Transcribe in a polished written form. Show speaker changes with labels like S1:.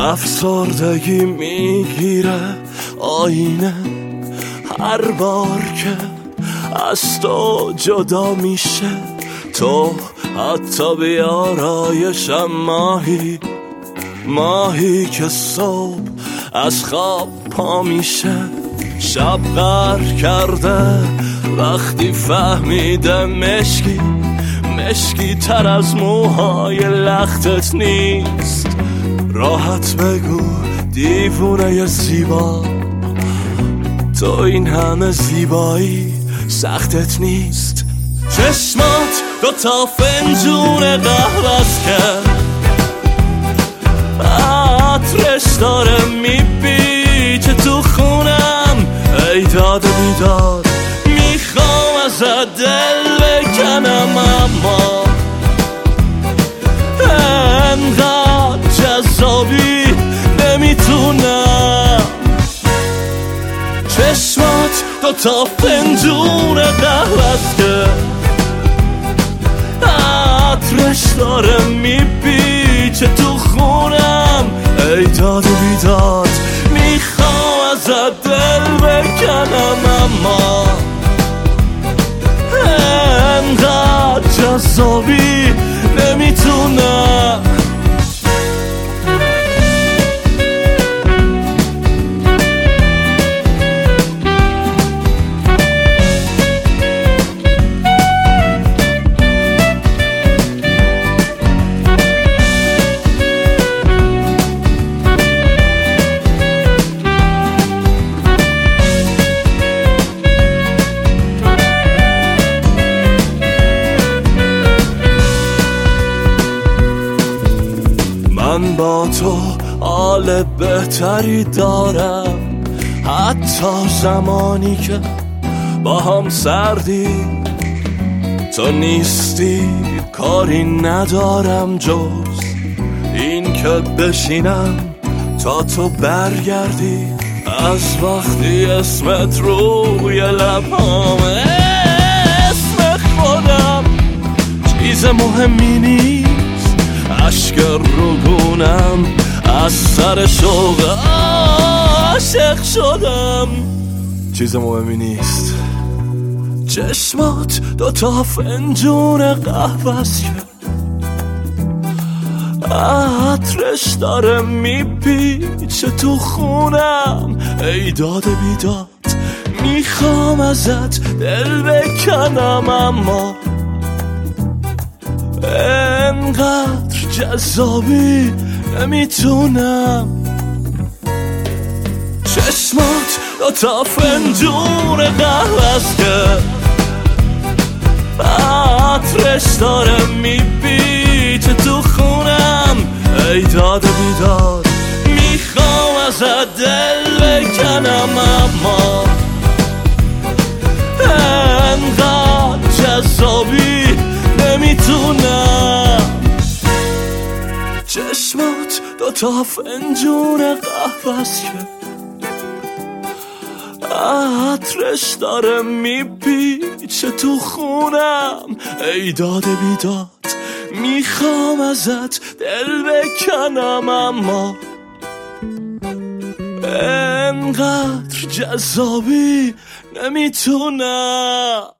S1: افسردگی میگیره آینه هر بار که از تو جدا میشه. تو حتی بیارایشم ماهی که صبح از خواب پا میشه. شب غر کرده وقتی فهمیده مشکی تر از موهای لختت نیست. راحت بگو دیوونه زیبا، تو این همه زیبایی سختت نیست. چشمات 2 فنجون قهوه‌ست که عطرش داره میپیچه تو خونم. ای داد و بیداد میخوام ازت دل بکنم، اما انقدر جذابی نمیتونم. چشمات 2 فنجون قهوه‌ست که عطرش داره میپیچه تو خونم. ای داد و بیداد میخوام ازت دل بکنم، اما انقدر جذابی نمیتونم. من با تو حال بهتری دارم، حتی زمانی که با هم سردیم. تو نیستی کاری ندارم جز این که بشینم تا تو برگردی. از وقتی اسمت روی لبام، اسم خودم چیز مهمی نیست. اشک روگونم از سر شوق عاشق شدم، چیز مهمی نیست. چشمات 2 فنجون قهوه‌ست که عطرش داره میپیچه تو خونم. ای داد بیداد میخوام ازت دل بکنم، اما انقدر جذابی نمیتونم. چشمات 2 فنجون قهوه‌ست که عطرش داره میپیچه تو خونم. ای داد و بیداد میخوام ازت دل بکنم، اما انقدر جذابی نمیتونم. چشمات 2 فنجون قهوه‌ست که عطرش داره میپیچه تو خونم. ای داد بیداد میخوام ازت دل بکنم، اما انقدر جذابی نمیتونم.